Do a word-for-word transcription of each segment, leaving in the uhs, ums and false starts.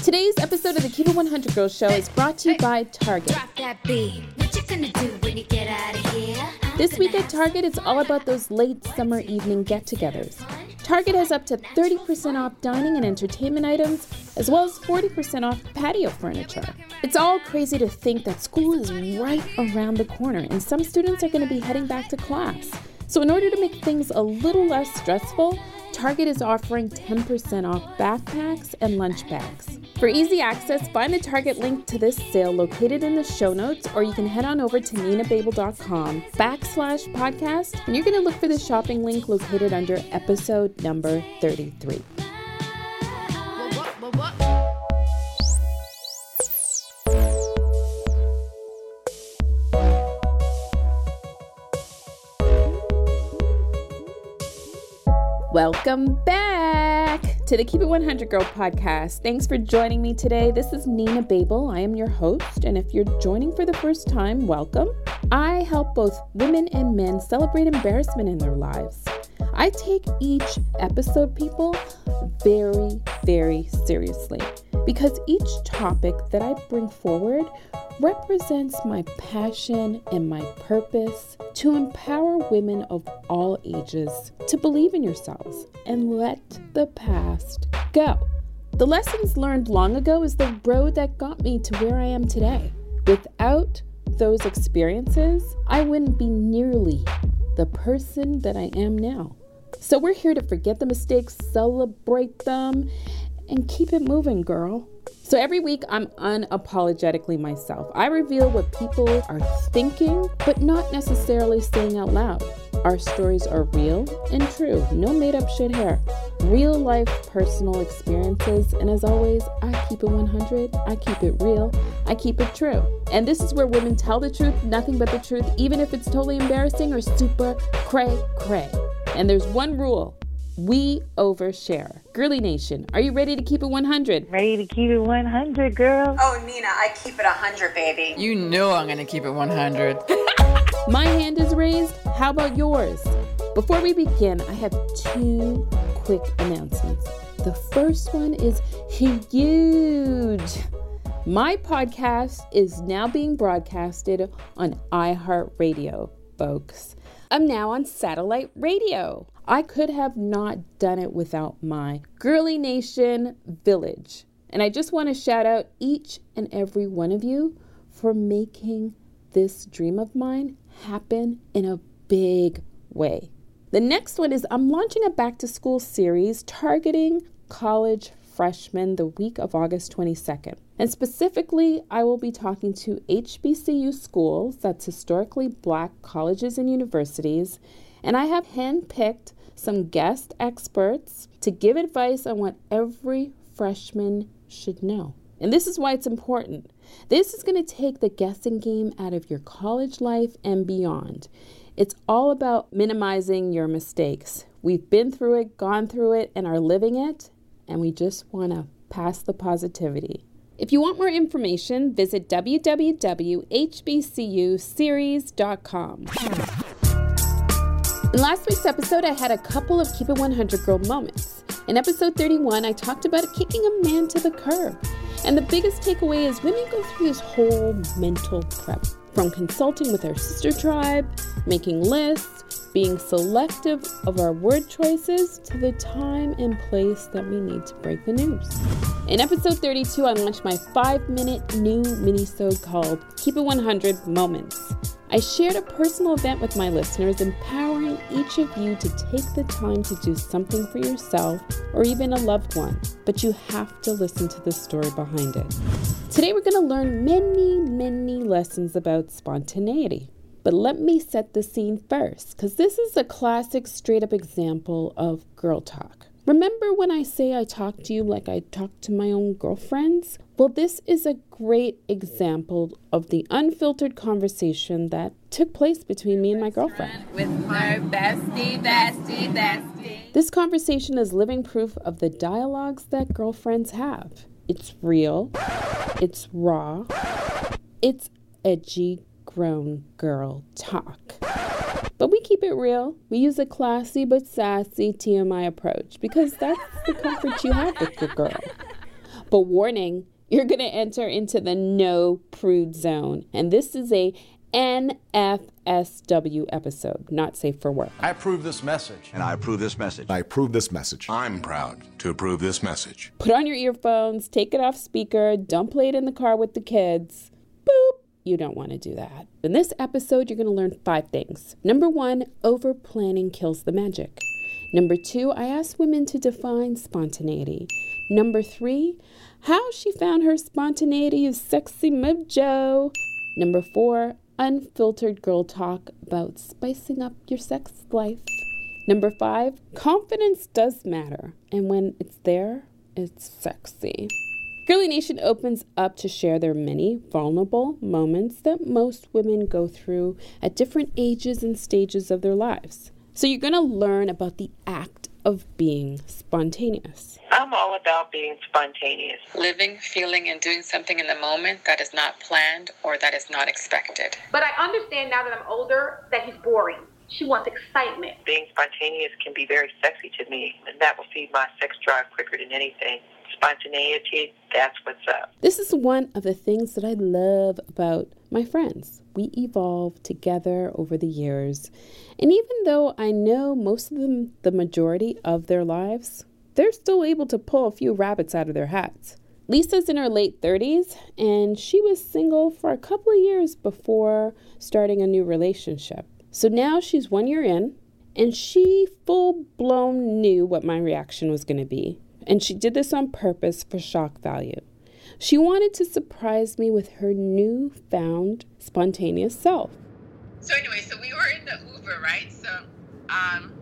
Today's episode of the Keep It one hundred Girls Show is brought to you by Target. Drop that beat. What you gonna do when you get out of here? This week at Target, it's all about those late summer evening get-togethers. Target has up to thirty percent off dining and entertainment items, as well as forty percent off patio furniture. It's all crazy to think that school is right around the corner, and some students are going to be heading back to class. So in order to make things a little less stressful, Target is offering ten percent off backpacks and lunch bags. For easy access, find the Target link to this sale located in the show notes, or you can head on over to ninababel.com backslash podcast, and you're going to look for the shopping link located under episode number thirty-three. Welcome back to the Keep It one hundred Girl podcast. Thanks for joining me today. This is Nina Babel. I am your host, and if you're joining for the first time, welcome. I help both women and men celebrate embarrassment in their lives. I take each episode, people, very, very seriously, because each topic that I bring forward represents my passion and my purpose to empower women of all ages to believe in yourselves and let the past go. The lessons learned long ago is the road that got me to where I am today. Without those experiences, I wouldn't be nearly the person that I am now. So we're here to forget the mistakes, celebrate them, and keep it moving, girl. So every week, I'm unapologetically myself. I reveal what people are thinking, but not necessarily saying out loud. Our stories are real and true. No made-up shit here. Real life personal experiences. And as always, I keep it one hundred. I keep it real. I keep it true. And this is where women tell the truth, nothing but the truth, even if it's totally embarrassing or super cray cray. And there's one rule. We overshare. Girly Nation, are you ready to keep it one hundred? Ready to keep it one hundred, girl. Oh, Nina, I keep it one hundred, baby. You know I'm going to keep it one hundred. My hand is raised. How about yours? Before we begin, I have two quick announcements. The first one is huge. My podcast is now being broadcasted on iHeartRadio, folks. I'm now on satellite radio. I could have not done it without my Girly Nation village. And I just want to shout out each and every one of you for making this dream of mine happen in a big way. The next one is I'm launching a back to school series targeting college freshmen the week of August twenty-second. And specifically, I will be talking to H B C U schools, that's historically Black colleges and universities, and I have handpicked some guest experts to give advice on what every freshman should know. And this is why it's important. This is going to take the guessing game out of your college life and beyond. It's all about minimizing your mistakes. We've been through it, gone through it, and are living it, and we just want to pass the positivity. If you want more information, visit w w w dot h b c u series dot com. In last week's episode, I had a couple of Keep It one hundred Girl moments. In episode thirty-one, I talked about kicking a man to the curb. And the biggest takeaway is women go through this whole mental prep. From consulting with our sister tribe, making lists, being selective of our word choices, to the time and place that we need to break the news. In episode thirty-two, I launched my five-minute new mini-sode called Keep It one hundred Moments. I shared a personal event with my listeners, empowering each of you to take the time to do something for yourself or even a loved one, but you have to listen to the story behind it. Today we're going to learn many, many lessons about spontaneity. But let me set the scene first, because this is a classic straight-up example of girl talk. Remember when I say I talk to you like I talk to my own girlfriends? Well, this is a great example of the unfiltered conversation that took place between me and my girlfriend. With her bestie, bestie, bestie. This conversation is living proof of the dialogues that girlfriends have. It's real, it's raw, it's edgy grown girl talk. But we keep it real. We use a classy but sassy T M I approach because that's the comfort you have with your girl. But warning, you're going to enter into the no prude zone. And this is a N F S W episode, not safe for work. I approve this message. And I approve this message. I approve this message. I'm proud to approve this message. Put on your earphones, take it off speaker, don't play it in the car with the kids. Boop. You don't want to do that. In this episode, you're going to learn five things. Number one, over planning kills the magic. Number two, I asked women to define spontaneity. Number three, how she found her spontaneity is sexy mojo. Number four, unfiltered girl talk about spicing up your sex life. Number five, confidence does matter. And when it's there, it's sexy. Girly Nation opens up to share their many vulnerable moments that most women go through at different ages and stages of their lives. So you're going to learn about the act of being spontaneous. I'm all about being spontaneous. Living, feeling, and doing something in the moment that is not planned or that is not expected. But I understand now that I'm older that he's boring. She wants excitement. Being spontaneous can be very sexy to me, and that will feed my sex drive quicker than anything. Spontaneity, that's what's up. This is one of the things that I love about my friends. We evolve together over the years. And even though I know most of them, the majority of their lives, they're still able to pull a few rabbits out of their hats. Lisa's in her late thirties, and she was single for a couple of years before starting a new relationship. So now she's one year in, and she full-blown knew what my reaction was going to be. And she did this on purpose for shock value. She wanted to surprise me with her newfound spontaneous self. So anyway, so we were in the Uber, right? So um,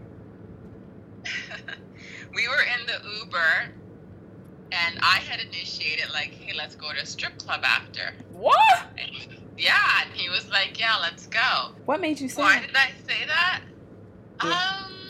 we were in the Uber, and I had initiated, like, hey, let's go to a strip club after. What? And, yeah, and he was like, yeah, let's go. What made you say Why that? did I say that? Yeah. Um...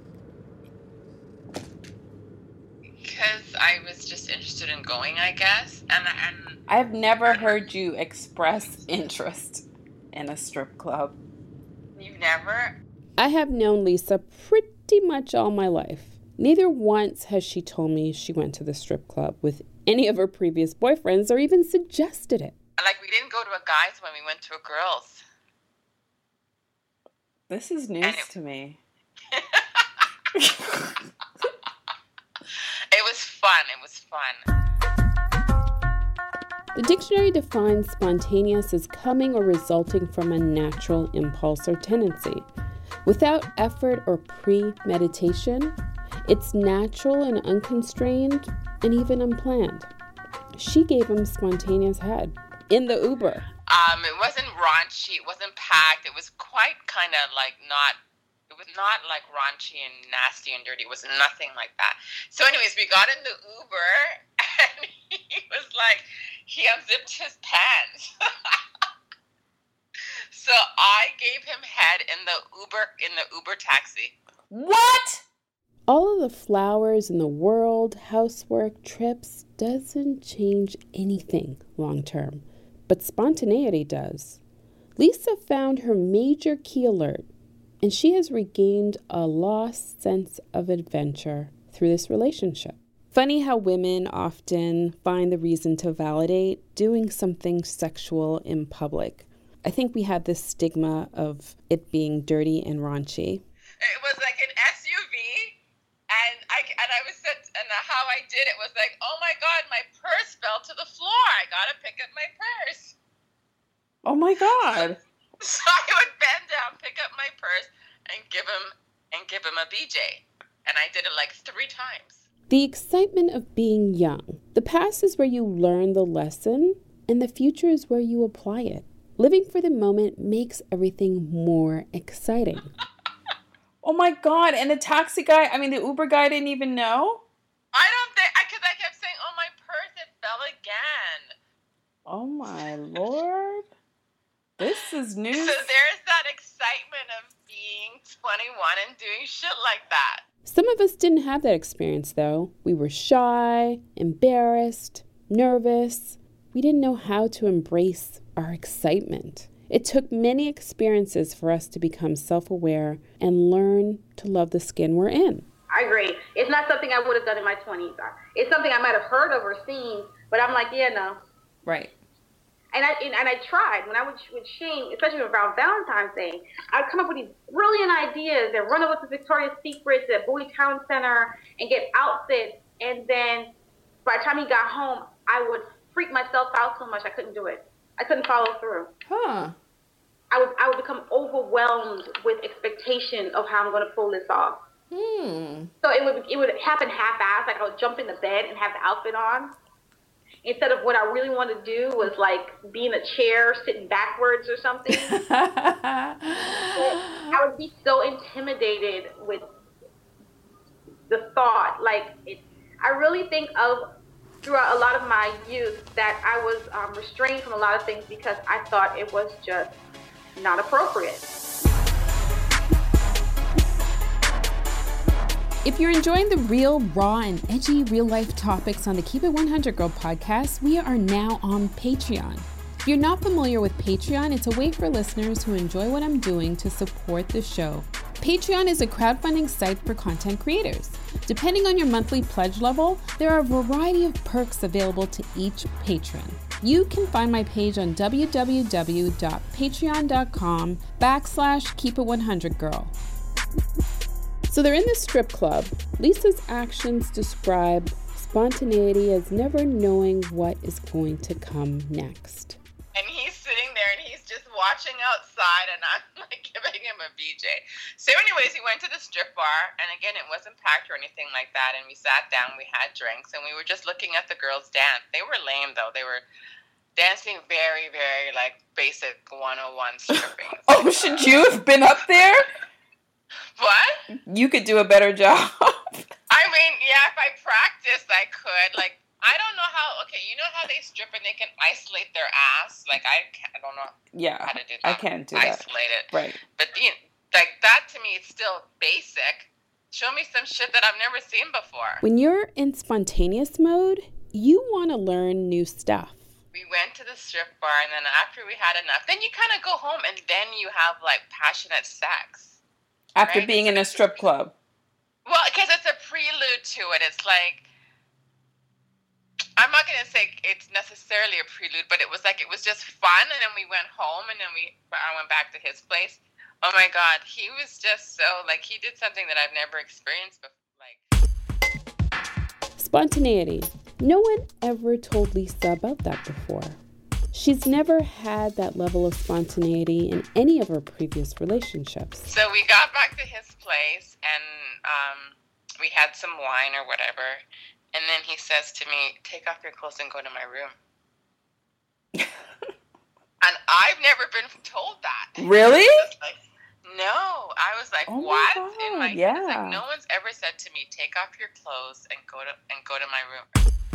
Because I was just interested in going, I guess. And, and I've never heard you express interest in a strip club. You've never? I have known Lisa pretty much all my life. Neither once has she told me she went to the strip club with any of her previous boyfriends or even suggested it. Like, we didn't go to a guy's when we went to a girl's. This is news it, to me. It was fun. It was fun. The dictionary defines spontaneous as coming or resulting from a natural impulse or tendency. Without effort or premeditation, it's natural and unconstrained and even unplanned. She gave him spontaneous head in the Uber. Um, it wasn't raunchy. It wasn't packed. It was quite kind of like not... It was not like raunchy and nasty and dirty. It was nothing like that. So anyways, we got in the Uber and he was like, he unzipped his pants. So I gave him head in the Uber, in the Uber taxi. What? All of the flowers in the world, housework, trips, doesn't change anything long term. But spontaneity does. Lisa found her major key alert. And she has regained a lost sense of adventure through this relationship. Funny how women often find the reason to validate doing something sexual in public. I think we have this stigma of it being dirty and raunchy. It was like an S U V, and I and I was said, and how I did it was like, oh my God, my purse fell to the floor. I gotta pick up my purse. Oh my God. So I would bend down, pick up my purse, and give him and give him a B J. And I did it like three times. The excitement of being young. The past is where you learn the lesson, and the future is where you apply it. Living for the moment makes everything more exciting. Oh my God. And the taxi guy, I mean, the Uber guy didn't even know? I don't think, because I, I kept saying, oh, my purse, it fell again. Oh my Lord. This is news. So there's that excitement of being twenty-one and doing shit like that. Some of us didn't have that experience, though. We were shy, embarrassed, nervous. We didn't know how to embrace our excitement. It took many experiences for us to become self-aware and learn to love the skin we're in. I agree. It's not something I would have done in my twenties. It's something I might have heard of or seen, But I'm like, yeah, no. Right. And I and, and I tried when I would with Shane, especially around Valentine's Day. I'd come up with these brilliant ideas and run over to Victoria's Secret, at Bowie Town Center, and get outfits. And then by the time he got home, I would freak myself out so much I couldn't do it. I couldn't follow through. Huh. I would I would become overwhelmed with expectation of how I'm going to pull this off. Hmm. So it would it would happen half-assed. Like I would jump in the bed and have the outfit on, instead of what I really wanted to do was like be in a chair sitting backwards or something. I would be so intimidated with the thought. Like it, I really think of throughout a lot of my youth that I was um, restrained from a lot of things because I thought it was just not appropriate. If you're enjoying the real, raw, and edgy real-life topics on the Keep It one hundred Girl podcast, we are now on Patreon. If you're not familiar with Patreon, it's a way for listeners who enjoy what I'm doing to support the show. Patreon is a crowdfunding site for content creators. Depending on your monthly pledge level, there are a variety of perks available to each patron. You can find my page on www.patreon.com backslash keep it 100 girl. So they're in the strip club. Lisa's actions describe spontaneity as never knowing what is going to come next. And he's sitting there and he's just watching outside and I'm like giving him a B J. So anyways, he went to the strip bar and again, it wasn't packed or anything like that. And we sat down, we had drinks and we were just looking at the girls dance. They were lame though. They were dancing very, very like basic one oh one stripping. Oh, should you have been up there? What? You could do a better job. I mean, yeah, if I practiced, I could. Like, I don't know how, okay, you know how they strip and they can isolate their ass? Like, I, can't, I don't know Yeah, how to do that. I can't do that. Isolate it. Right. But, you know, like, that to me is still basic. Show me some shit that I've never seen before. When you're in spontaneous mode, you want to learn new stuff. We went to the strip bar, and then after we had enough, then you kind of go home, and then you have, like, passionate sex. After right? being in a strip club. Well, because it's a prelude to it. It's like, I'm not going to say it's necessarily a prelude, but it was like, it was just fun, and then we went home, and then we, I went back to his place. Oh, my God. He was just so, like, he did something that I've never experienced before. Like, Spontaneity. No one ever told Lisa about that before. She's never had that level of spontaneity in any of her previous relationships. So we got back to his place, and um, we had some wine or whatever, and then he says to me, take off your clothes and go to my room. And I've never been told that. Really? Like, no. I was like, oh what? My God, in my yeah. It's like, no one's ever said to me, take off your clothes and go to and go to my room.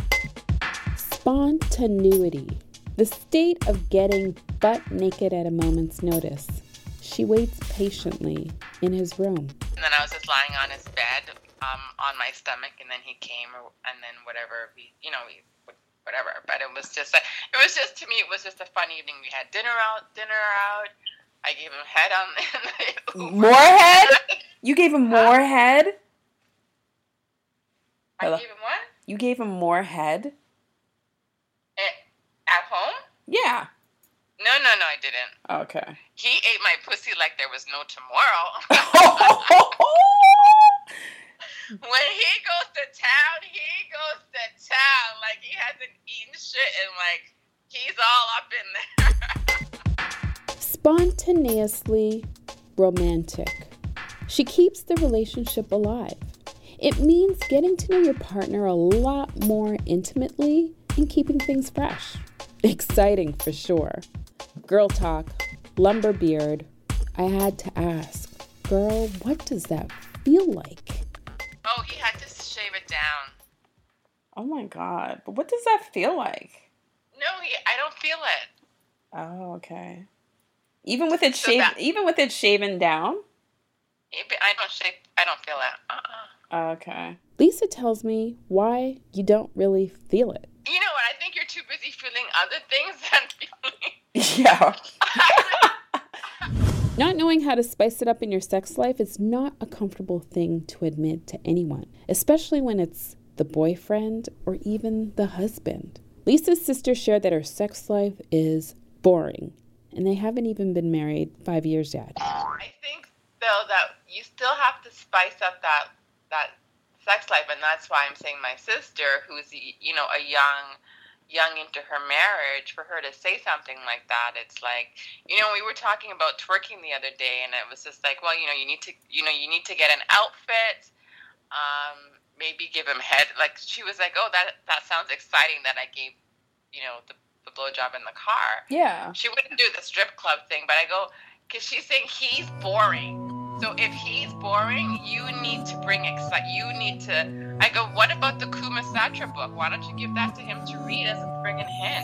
Spontaneity. The state of getting butt naked at a moment's notice. She waits patiently in his room. And then I was just lying on his bed, um, on my stomach, and then he came, and then whatever, we, you know, we, whatever. But it was just, it was just, to me, it was just a fun evening. We had dinner out, dinner out. I gave him head on the More head? You gave him more huh? head? I Hello? gave him what? You gave him more head? At home? Yeah. No, no, no, I didn't. Okay. He ate my pussy like there was no tomorrow. When he goes to town, he goes to town. Like, he hasn't eaten shit and, like, he's all up in there. Spontaneously romantic. She keeps the relationship alive. It means getting to know your partner a lot more intimately and keeping things fresh. Exciting for sure. Girl talk, lumber beard. I had to ask, girl, what does that feel like? Oh, he had to shave it down. Oh my God. But what does that feel like? No, he, I don't feel it. Oh, okay. Even with it so shaved, that, even with it shaven down? I don't shave, I don't feel it. Uh-uh. Okay. Lisa tells me why you don't really feel it. You know what? I think you're too busy feeling other things than feeling. Yeah. Not knowing how to spice it up in your sex life is not a comfortable thing to admit to anyone, especially when it's the boyfriend or even the husband. Lisa's sister shared that her sex life is boring, and they haven't even been married five years yet. I think, though, that you still have to spice up that that sex life, and that's why I'm saying my sister, who's, you know, a young, young into her marriage, for her to say something like that, it's like, you know, we were talking about twerking the other day, and it was just like, well, you know, you need to, you know, you need to get an outfit, um, maybe give him head, like, she was like, oh, that, that sounds exciting that I gave, you know, the, the blowjob in the car. Yeah. She wouldn't do the strip club thing, but I go, because she's saying he's boring. So if he's boring, you need to bring excite. You need to. I go, what about the Kuma Satra book? Why don't you give that to him to read as a friggin' hint?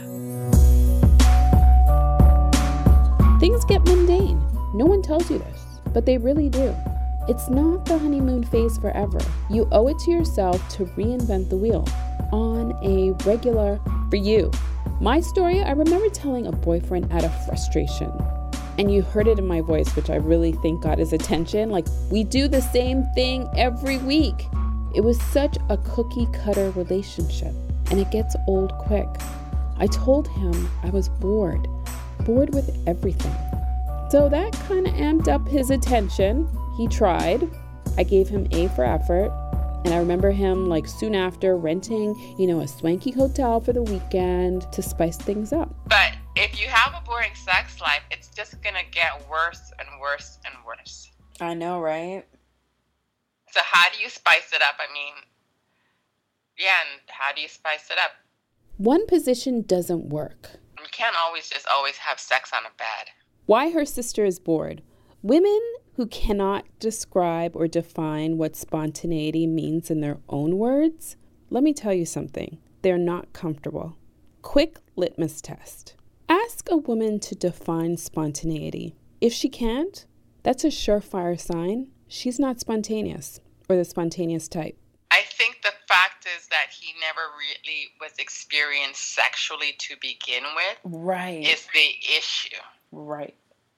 Things get mundane. No one tells you this, but they really do. It's not the honeymoon phase forever. You owe it to yourself to reinvent the wheel on a regular for you. My story, I remember telling a boyfriend out of frustration. And you heard it in my voice, which I really think got his attention. Like, we do the same thing every week. It was such a cookie cutter relationship, and it gets old quick. I told him I was bored, bored with everything. So that kind of amped up his attention. He tried. I gave him A for effort. And I remember him, like, soon after renting, you know, a swanky hotel for the weekend to spice things up. But if you have a boring sex life, it's just going to get worse and worse and worse. I know, right? So how do you spice it up? I mean, yeah, and how do you spice it up? One position doesn't work. You can't always just always have sex on a bed. Why her sister is bored. Women who cannot describe or define what spontaneity means in their own words, let me tell you something. They're not comfortable. Quick litmus test. Ask a woman to define spontaneity. If she can't, that's a surefire sign she's not spontaneous or the spontaneous type. I think the fact is that he never really was experienced sexually to begin with. Right. Is the issue. Right.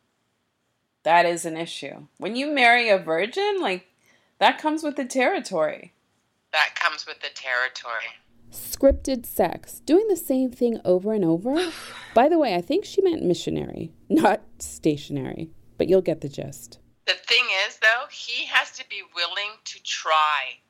That is an issue. When you marry a virgin, like, that comes with the territory. That comes with the territory. Scripted sex, doing the same thing over and over. By the way, I think she meant missionary, not stationary, but you'll get the gist. The thing is, though, he has to be willing to try,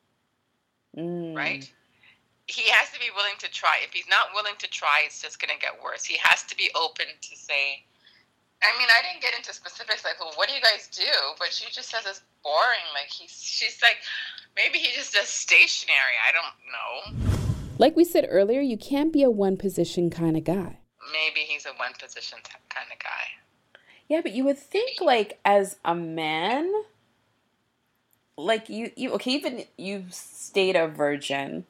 mm. right? He has to be willing to try. If he's not willing to try, it's just going to get worse. He has to be open to say, I mean, I didn't get into specifics, like, well, what do you guys do? But she just says it's boring. Like, he's, she's like, maybe he just does stationary. I don't know. Like we said earlier, you can't be a one-position kind of guy. Maybe he's a one-position kind of guy. Yeah, but you would think, like, as a man, like, you, you okay, even you stayed a virgin,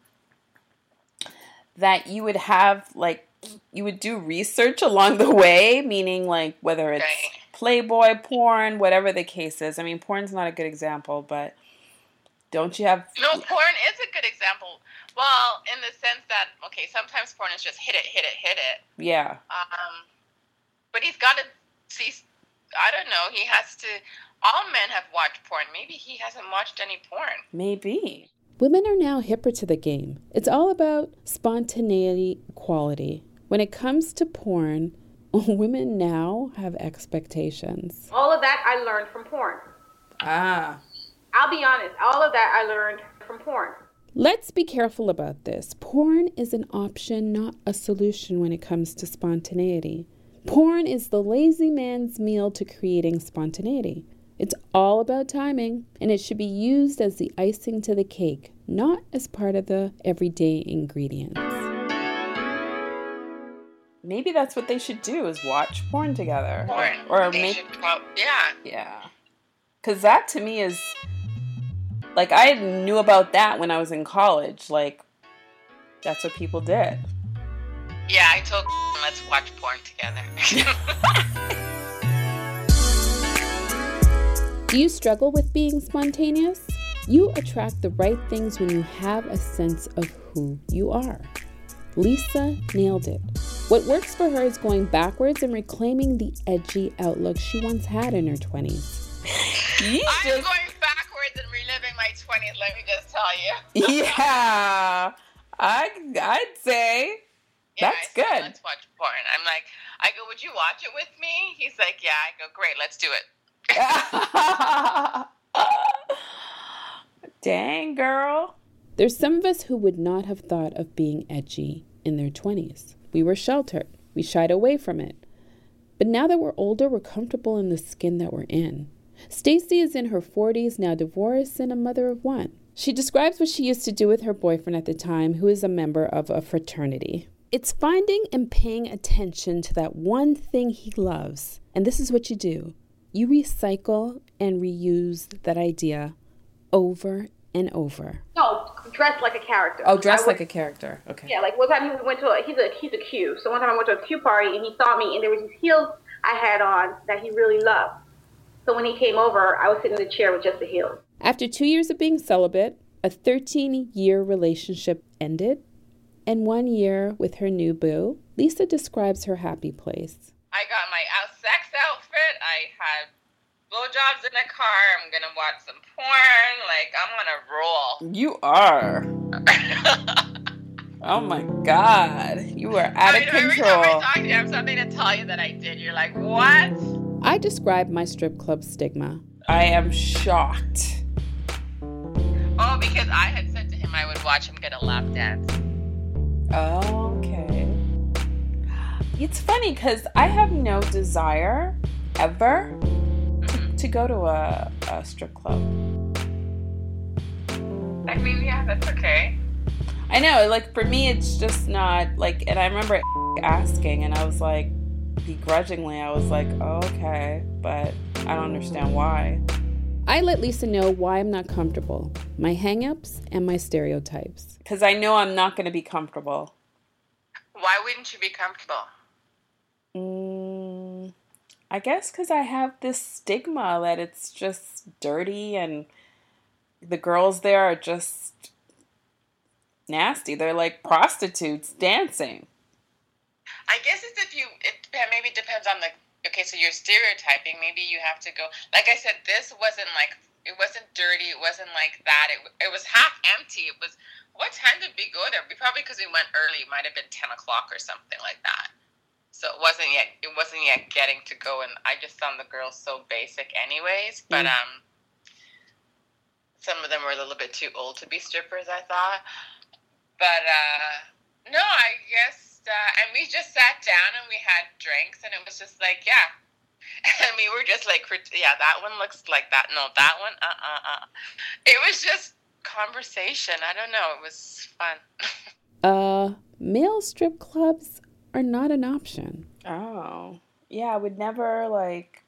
that you would have, like, you would do research along the way, meaning, like, whether it's okay. Playboy, porn, whatever the case is. I mean, porn's not a good example, but don't you have... No, porn is a good example. Well, in the sense that, okay, sometimes porn is just hit it, hit it, hit it. Yeah. Um, but he's got to see, I don't know, he has to, all men have watched porn. Maybe he hasn't watched any porn. Maybe. Women are now hipper to the game. It's all about spontaneity, quality. When it comes to porn, women now have expectations. All of that I learned from porn. Ah. I'll be honest, all of that I learned from porn. Let's be careful about this. Porn is an option, not a solution when it comes to spontaneity. Porn is the lazy man's meal to creating spontaneity. It's all about timing, and it should be used as the icing to the cake, not as part of the everyday ingredients. Maybe that's what they should do, is watch porn together. Porn. Or they make... should prob- yeah. Yeah. Because that, to me, is... Like, I knew about that when I was in college. Like, that's what people did. Yeah, I told let's watch porn together. Do you struggle with being spontaneous? You attract the right things when you have a sense of who you are. Lisa nailed it. What works for her is going backwards and reclaiming the edgy outlook she once had in her twenties. I'm just... going backwards and reliving my twenties, let me just tell you. Yeah. I, I'd say yeah, that's I good. Said, let's watch porn. I'm like, I go, would you watch it with me? He's like, yeah. I go, great, let's do it. Dang, girl. There's some of us who would not have thought of being edgy in their twenties. We were sheltered. We shied away from it. But now that we're older, we're comfortable in the skin that we're in. Stacy is in her forties, now divorced and a mother of one. She describes what she used to do with her boyfriend at the time, who is a member of a fraternity. It's finding and paying attention to that one thing he loves. And this is what you do. You recycle and reuse that idea over and over. No, dress like a character. Oh, dress I like would, a character. Okay. Yeah, like one time we went to a, he's a, he's a Q. So one time I went to a Q party and he saw me and there was these heels I had on that he really loved. So when he came over, I was sitting in the chair with just the heels. After two years of being celibate, a thirteen-year relationship ended, and one year with her new boo, Lisa describes her happy place. I got my out sex outfit. I had blowjobs in the car. I'm gonna watch some porn. Like, I'm gonna roll. You are. Oh my God. You are out I mean, of every control. time I talk to you, I have something to tell you that I did. You're like, what? I describe my strip club stigma. I am shocked. Oh, because I had said to him I would watch him get a lap dance. Okay. It's funny because I have no desire ever Mm-hmm. to go to a, a strip club. I mean, yeah, that's okay. I know, like, for me, it's just not, like, and I remember asking, and I was like, begrudgingly, I was like, oh, okay, but I don't understand why. I let Lisa know why I'm not comfortable, my hang-ups and my stereotypes. Because I know I'm not going to be comfortable. Why wouldn't you be comfortable? Mm, I guess because I have this stigma that it's just dirty and the girls there are just nasty. They're like prostitutes dancing. I guess it's if you, it dep- maybe depends on the, okay, so you're stereotyping. Maybe you have to go, like I said, this wasn't like, it wasn't dirty. It wasn't like that. It, it was half empty. It was, what time did we go there? We probably, because we went early, it might have been ten o'clock or something like that. So it wasn't yet, it wasn't yet getting to go, and I just found the girls so basic anyways, but Mm. um, some of them were a little bit too old to be strippers, I thought. But uh, no, I guess, uh, and we just sat down and we had drinks, and it was just like, yeah. And we were just like, yeah, that one looks like that. No, that one, uh-uh-uh. It was just conversation. I don't know. It was fun. Uh, male strip clubs are not an option. Oh. Yeah, I would never, like...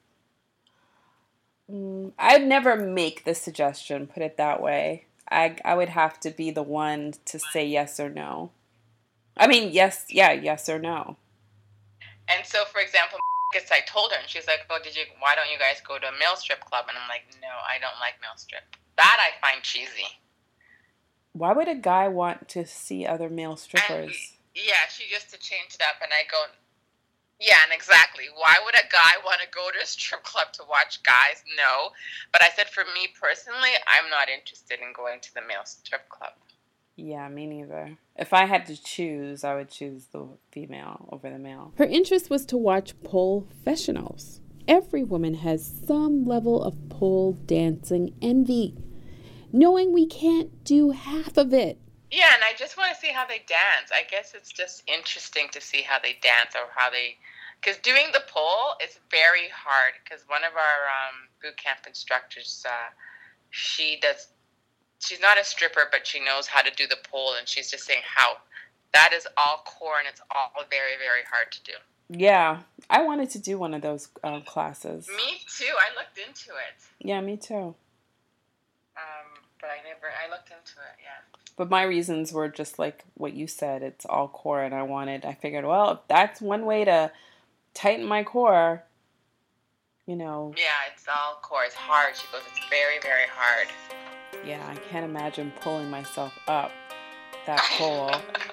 Mm, I'd never make the suggestion, put it that way. I, I would have to be the one to say yes or no. I mean, yes, yeah, yes or no. And so, for example, I told her, and she's like, "Oh, did you? Why don't you guys go to a male strip club?" And I'm like, "No, I don't like male strip. That I find cheesy." Why would a guy want to see other male strippers? And, yeah, she just to change it up, and I go, "Yeah, and exactly. Why would a guy want to go to a strip club to watch guys? No." But I said, for me personally, I'm not interested in going to the male strip club. Yeah, me neither. If I had to choose, I would choose the female over the male. Her interest was to watch pole professionals. Every woman has some level of pole dancing envy, knowing we can't do half of it. Yeah, and I just want to see how they dance. I guess it's just interesting to see how they dance or how they... Because doing the pole is very hard, because one of our um, boot camp instructors, uh, she does... She's not a stripper, but she knows how to do the pole, and she's just saying how that is all core, and it's all very, very hard to do. Yeah, I wanted to do one of those uh, classes. Me too. I looked into it. Yeah, me too. Um, but I never, I looked into it, yeah. But my reasons were just like what you said. It's all core, and I wanted, I figured, well, if that's one way to tighten my core, you know. Yeah, it's all core. It's hard. She goes, it's very, very hard. Yeah, I can't imagine pulling myself up that pole.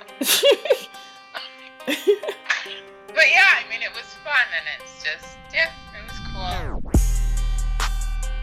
But yeah, I mean, it was fun, and it's just, yeah, it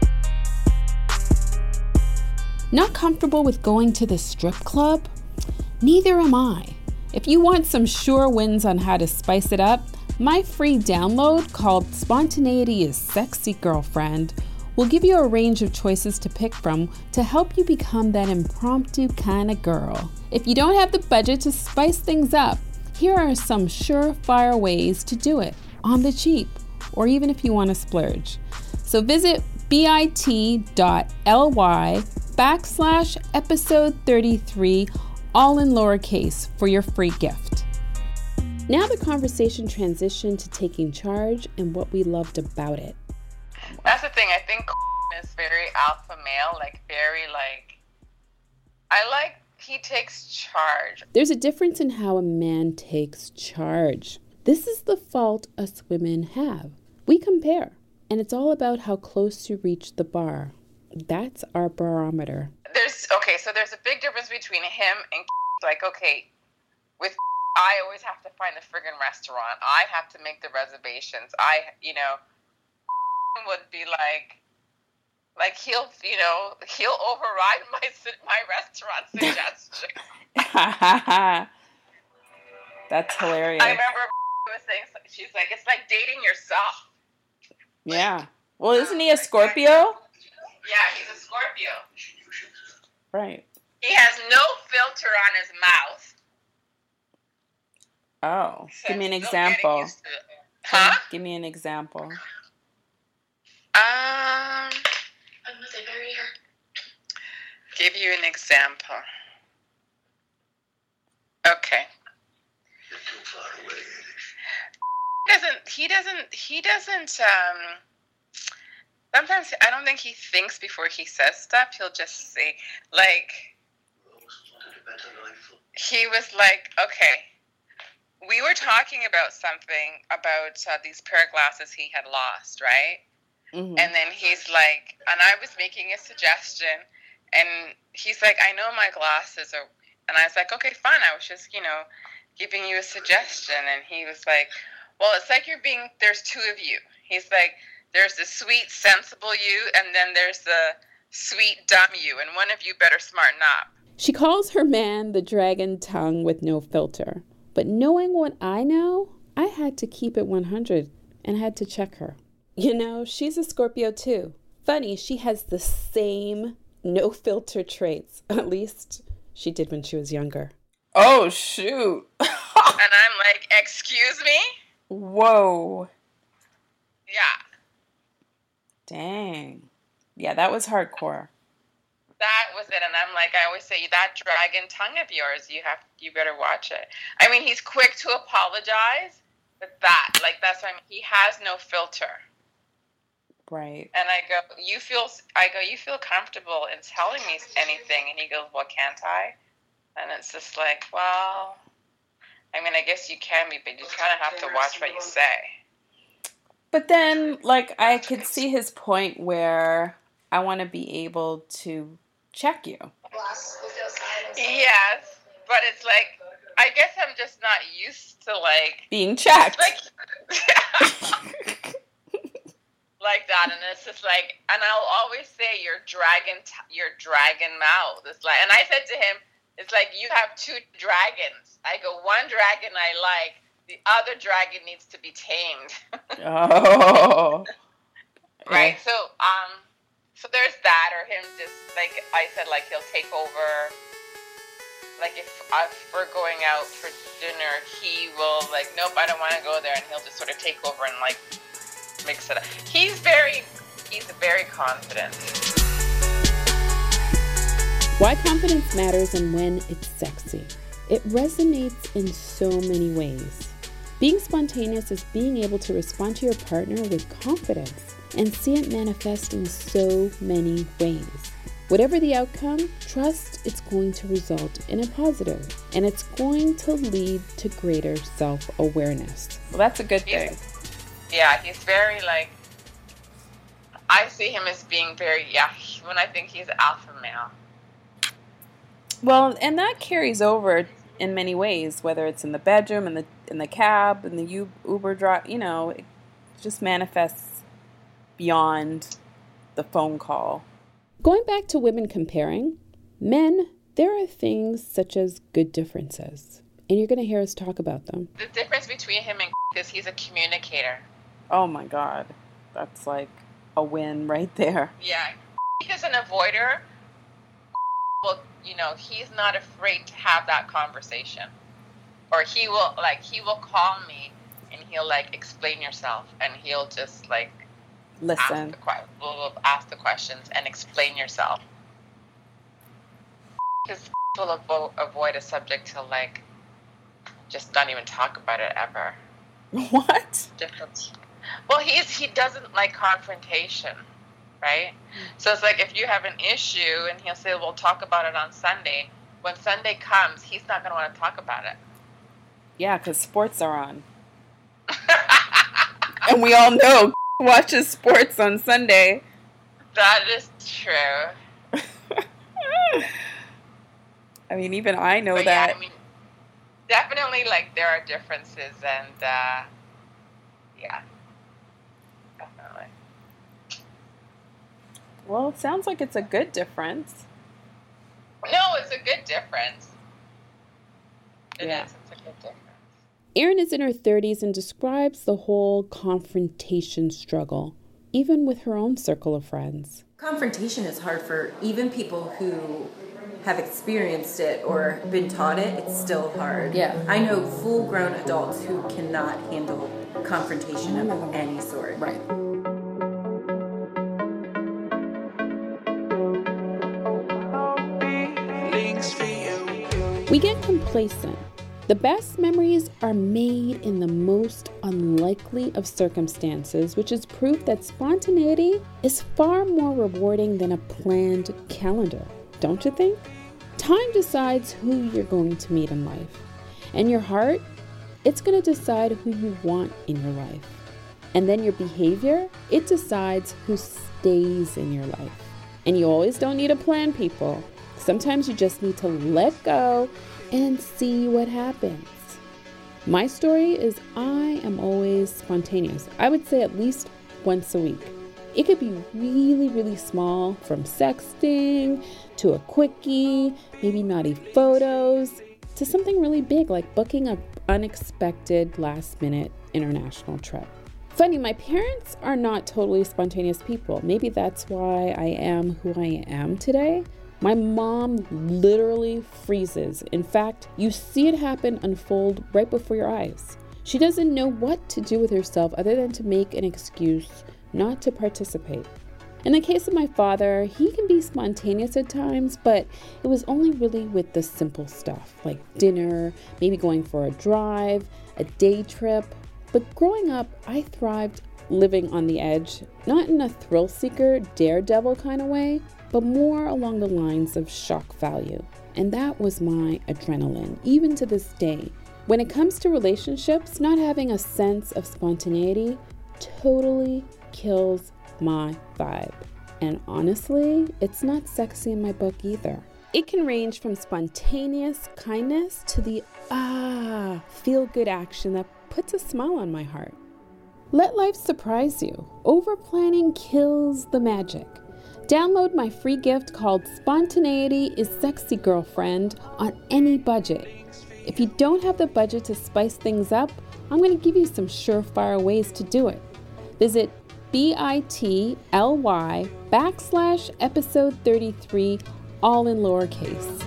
was cool. Not comfortable with going to the strip club? Neither am I. If you want some sure wins on how to spice it up, my free download called Spontaneity is Sexy Girlfriend will give you a range of choices to pick from to help you become that impromptu kind of girl. If you don't have the budget to spice things up, here are some surefire ways to do it on the cheap, or even if you want to splurge. So visit bit.ly backslash episode 33, all in lowercase, for your free gift. Now the conversation transitioned to taking charge and what we loved about it. That's the thing. I think is very alpha male, like very like. I like he takes charge. There's a difference in how a man takes charge. This is the fault us women have. We compare, and it's all about how close you reach the bar. That's our barometer. There's okay, so there's a big difference between him and like okay, with I always have to find the friggin' restaurant. I have to make the reservations. I, you know. Would be like, like he'll, you know, he'll override my my restaurant suggestion. That's hilarious. I remember was saying, she's like, it's like dating yourself. Yeah. Well, isn't he a Scorpio? Yeah, he's a Scorpio. Right. He has no filter on his mouth. Oh, give me an example. Huh? Give me an example. Um, give you an example. Okay. He doesn't, he doesn't, he doesn't, um, sometimes I don't think he thinks before he says stuff. He'll just say, like, he was like, okay, we were talking about something about uh, these pair of glasses he had lost, right? Mm-hmm. And then he's like, and I was making a suggestion, and he's like, I know my glasses are, and I was like, okay, fine. I was just, you know, giving you a suggestion. And he was like, well, it's like you're being, there's two of you. He's like, there's the sweet, sensible you, and then there's the sweet, dumb you, and one of you better smarten up. She calls her man the dragon tongue with no filter. But knowing what I know, I had to keep it one hundred and had to check her. You know, she's a Scorpio too. Funny, she has the same no filter traits. At least she did when she was younger. Oh, shoot. And I'm like, excuse me? Whoa. Yeah. Dang. Yeah, that was hardcore. That was it. And I'm like, I always say, that dragon tongue of yours, you have, you better watch it. I mean, he's quick to apologize, but that, like, that's what I mean. He has no filter. Right. And I go, you feel, I go, you feel comfortable in telling me anything? And he goes, well, can't I? And it's just like, well, I mean, I guess you can be, but you kind of have to watch what you say. But then, like, I could see his point where I want to be able to check you. Yes, but it's like, I guess I'm just not used to, like... being checked. Like, like that, and it's just like, and I'll always say, your dragon, t- your dragon mouth. It's like, and I said to him, it's like, you have two dragons. I go, one dragon I like, the other dragon needs to be tamed. Oh. Right, yeah. So, um, so there's that, or him just, like I said, like, he'll take over, like, if, if we're going out for dinner, he will, like, nope, I don't want to go there, and he'll just sort of take over and, like, mix it up. He's very, he's very confident. Why confidence matters and when it's sexy. It resonates in so many ways. Being spontaneous is being able to respond to your partner with confidence and see it manifest in so many ways. Whatever the outcome, trust it's going to result in a positive, and it's going to lead to greater self-awareness. Well, that's a good thing. He's, yeah, he's very, like, I see him as being very, yeah, when I think he's alpha male. Well, and that carries over in many ways, whether it's in the bedroom, in the in the cab, in the Uber drive, you know, it just manifests beyond the phone call. Going back to women comparing, men there are things such as good differences, and you're going to hear us talk about them. The difference between him and is he's a communicator. Oh my God. That's like a win right there. Yeah. He's an avoider. Well, you know, he's not afraid to have that conversation. Or he will, like, he will call me and he'll, like, explain yourself. And he'll just, like, listen. Ask the, will ask the questions and explain yourself. Because will avo- avoid a subject to, like, just not even talk about it ever. What? Different. Well, he's he doesn't like confrontation, right? So it's like if you have an issue and he'll say, we'll talk about it on Sunday. When Sunday comes, he's not going to want to talk about it. Yeah, because sports are on. And we all know watches sports on Sunday. That is true. I mean, even I know but that. Yeah, I mean, definitely, like, there are differences, and, uh, yeah, definitely. Well, it sounds like it's a good difference. No, it's a good difference. It yeah. is. It's a good difference. Erin is in her thirties and describes the whole confrontation struggle, even with her own circle of friends. Confrontation is hard for even people who have experienced it or been taught it. It's still hard. Yeah. I know full-grown adults who cannot handle confrontation of any sort. Right. We get complacent. The best memories are made in the most unlikely of circumstances, which is proof that spontaneity is far more rewarding than a planned calendar, don't you think? Time decides who you're going to meet in life. And your heart, it's going to decide who you want in your life. And then your behavior, it decides who stays in your life. And you always don't need a plan, people. Sometimes you just need to let go and see what happens. My story is I am always spontaneous. I would say at least once a week. It could be really, really small, from sexting to a quickie, maybe naughty photos, to something really big like booking an unexpected last-minute international trip. Funny, my parents are not totally spontaneous people. Maybe that's why I am who I am today. My mom literally freezes. In fact, you see it happen unfold right before your eyes. She doesn't know what to do with herself other than to make an excuse not to participate. In the case of my father, he can be spontaneous at times, but it was only really with the simple stuff, like dinner, maybe going for a drive, a day trip. But growing up, I thrived living on the edge, not in a thrill-seeker, daredevil kind of way, but more along the lines of shock value. And that was my adrenaline, even to this day. When it comes to relationships, not having a sense of spontaneity totally kills my vibe. And honestly, it's not sexy in my book either. It can range from spontaneous kindness to the ah, feel-good action that puts a smile on my heart. Let life surprise you. Over-planning kills the magic. Download my free gift called Spontaneity is Sexy Girlfriend on any budget. If you don't have the budget to spice things up, I'm going to give you some surefire ways to do it. Visit bit.ly backslash episode 33, all in lowercase.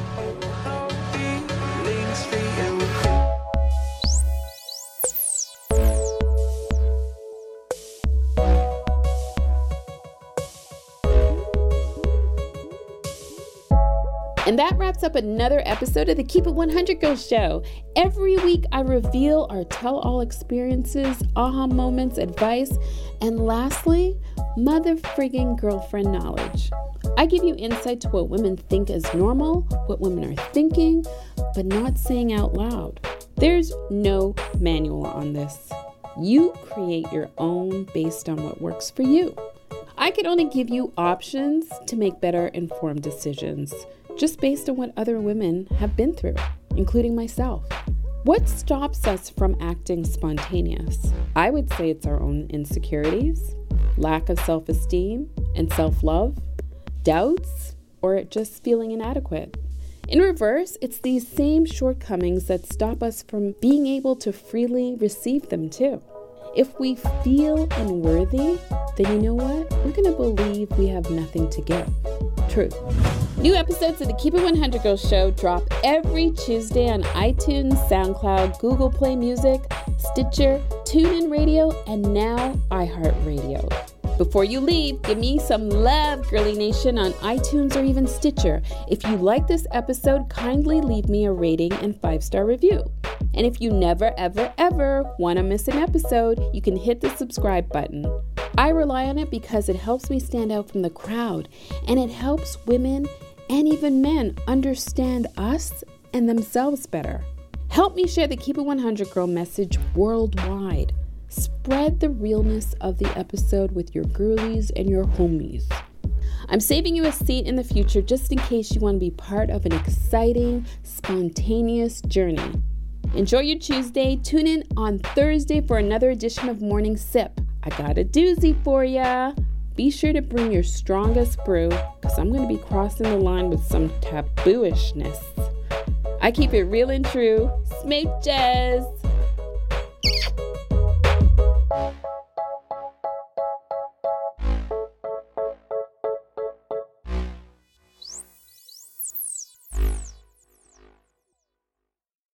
And that wraps up another episode of the Keep It one hundred Girls Show. Every week I reveal our tell-all experiences, aha moments, advice, and lastly, mother friggin' girlfriend knowledge. I give you insight to what women think is normal, what women are thinking, but not saying out loud. There's no manual on this. You create your own based on what works for you. I can only give you options to make better informed decisions, just based on what other women have been through, including myself. What stops us from acting spontaneous? I would say it's our own insecurities, lack of self-esteem and self-love, doubts, or just feeling inadequate. In reverse, it's these same shortcomings that stop us from being able to freely receive them too. If we feel unworthy, then you know what? We're going to believe we have nothing to give. Truth. New episodes of the Keep It one hundred Girls Show drop every Tuesday on iTunes, SoundCloud, Google Play Music, Stitcher, TuneIn Radio, and now iHeartRadio. Before you leave, give me some love, Girly Nation, on iTunes or even Stitcher. If you like this episode, kindly leave me a rating and five-star review. And if you never, ever, ever want to miss an episode, you can hit the subscribe button. I rely on it because it helps me stand out from the crowd, and it helps women and even men understand us and themselves better. Help me share the Keep It one hundred Girl message worldwide. Spread the realness of the episode with your girlies and your homies. I'm saving you a seat in the future just in case you want to be part of an exciting, spontaneous journey. Enjoy your Tuesday. Tune in on Thursday for another edition of Morning Sip. I got a doozy for ya. Be sure to bring your strongest brew because I'm going to be crossing the line with some tabooishness. I keep it real and true. Smooches!